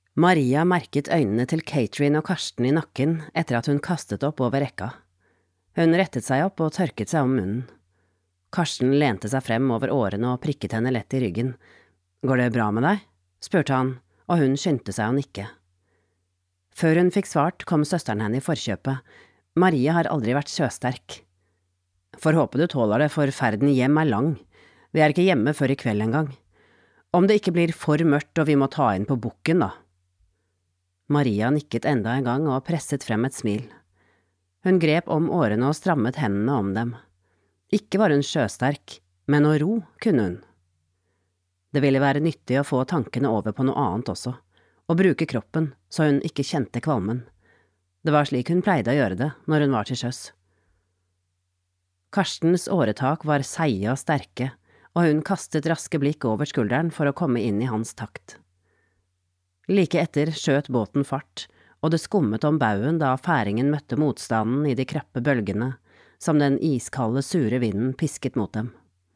Maria merket øynene til Catherine og Karsten i nakken etter at hun kastet opp over rekka. Hun rettet seg opp og tørket seg om munnen. Karsten lente seg frem over årene og prikket henne lett i ryggen. «Går det bra med deg?» spurte han, og hun skyndte seg å nikke. Før hun fikk svart, kom søsteren henne i forkjøpet. Marie har aldri vært sjøsterk. «Får håpe du tåler det, for ferden hjem er lang. Vi er ikke hjemme før i kveld en gang. Om det ikke blir for mørkt og vi må ta inn på bukken, da.» Maria nikket enda en gang og presset frem et smil. Hun grep om årene og strammet hendene om dem. Ikke var hun sjøsterk, men å ro kunne hun. Det ville være nyttig å få tankene over på noe annet også, og bruke kroppen så hun ikke kjente kvalmen. Det var slik hun pleide å gjøre det når hun var til sjøs. Karstens åretak var seige og sterke, og hun kastet raske blikk over skulderen for å komme inn i hans takt. Like etter skjøt båten fart, og det skummet om bauen da færingen møtte motstanden i de krappe bølgene, som den iskalde, sure vinden pisket mot dem.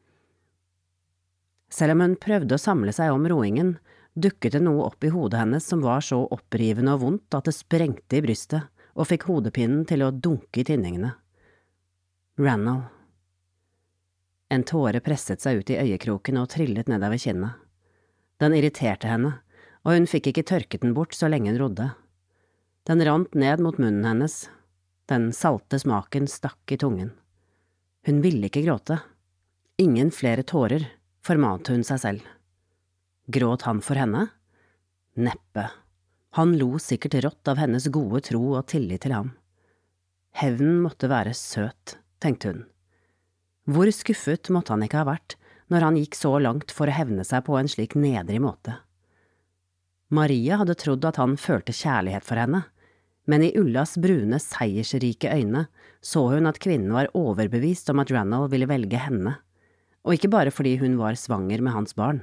Selv om hun prøvde å samle seg om roingen, dukket det noe opp i hodet hennes som var så opprivende og vondt at det sprengte i brystet og fikk hodepinnen til å dunke i tinningene. Randall. En tåre presset seg ut i øyekroken og trillet nedover kinnet. Den irriterte henne, og hun fikk ikke tørket den bort så lenge hun rodde. Den rant ned mot munnen hennes. Den salte smaken stakk i tungen. Hun ville ikke gråte. Ingen flere tårer, formante hun seg selv. Gråt han for henne? Neppe. Han lo sikkert rått av hennes gode tro og tillit til ham. Hevnen måtte være søt, tenkte hun. Hvor skuffet måtte han ikke ha vært når han gikk så langt for å hevne seg på en slik nedrig måte? Maria hadde trodd at han følte kjærlighet for henne, men i Ullas brune, seiersrike øyne så hun at kvinnen var overbevist om at Randall ville velge henne, og ikke bare fordi hun var svanger med hans barn.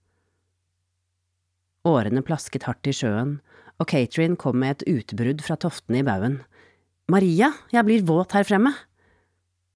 Årene plasket hardt i sjøen, og Catherine kom med et utbrudd fra toftene i bauen. «Maria, jeg blir våt her fremme!»